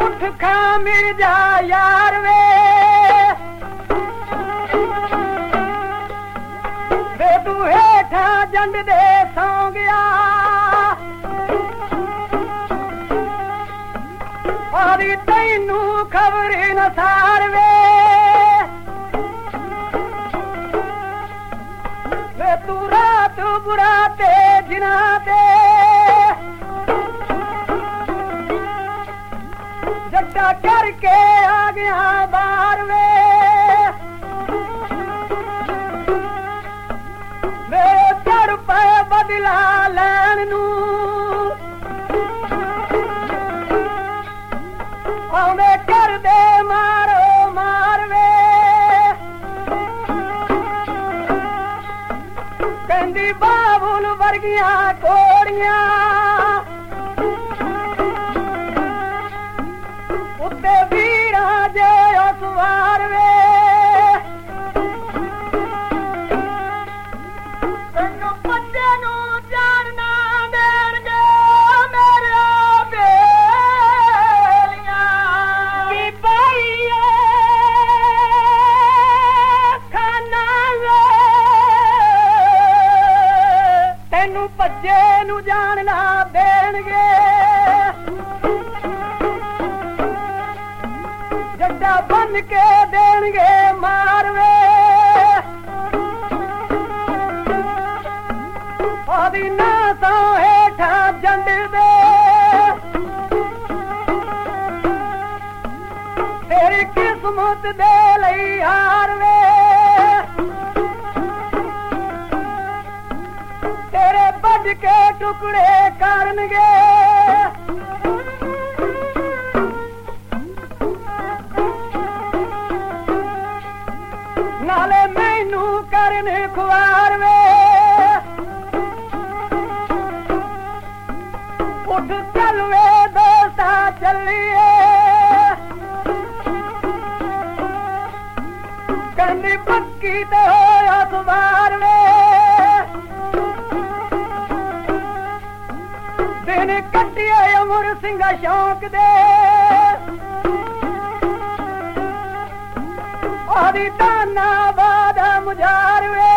उठ खा मिर्जा यार वे तू हेठा जंड दे सौ गया और तैनू खबर न सार वे तू रात बुराते जिनाते जट्टा करके आ गया बार वे बदला लैन नू आवे कर दे मारो मार वे कहंदी बाबुल वर्गियां कोड़ियां उत्ते वीरा जे सवार वे भज्जे नू जानना देणगे जड्डा बन के देणगे मारवे आदि ना तो हेठा जंड दे तेरी किस्मत दे लई हारवे बज के टुकड़े करनगे नाले मैनू करन खुआर वे उठ चल वे दोस्ता चलिए कहनी पक्की ते होया सवार वे दिन कटिया अमर सिंह शौक दे आदि ताना बादा मुजार वे